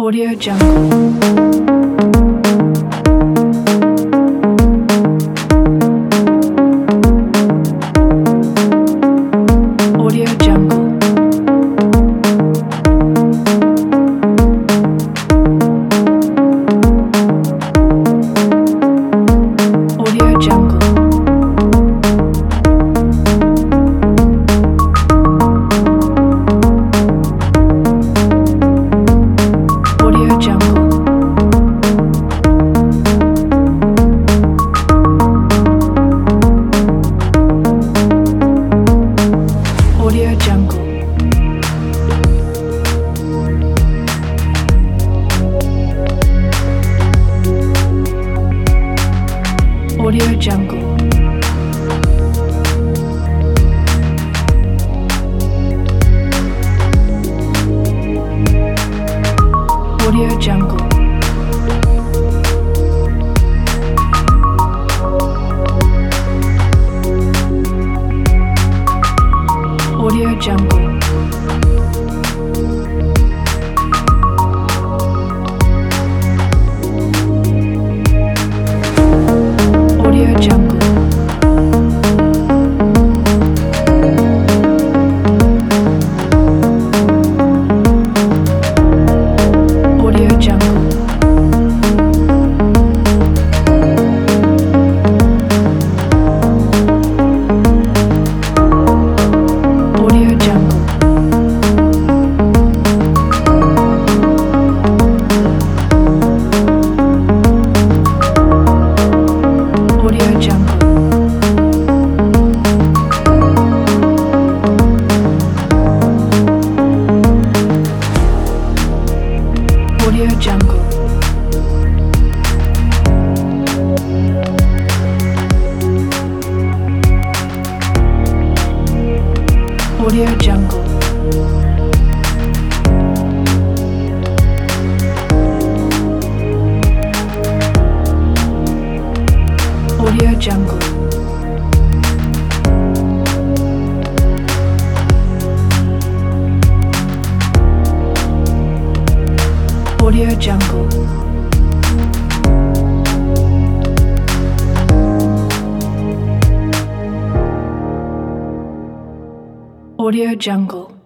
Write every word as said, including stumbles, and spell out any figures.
Audio Jungle. Audio Jungle. Audio Jungle. Audio Jungle. Audio Jungle. Audio Jungle. Audio Jungle. Audio Jungle. Audio Jungle. Audio Jungle. Audio Jungle. Audio Jungle. Audio Jungle. Audio Jungle. Audio Jungle. Audio Jungle. Audio Jungle.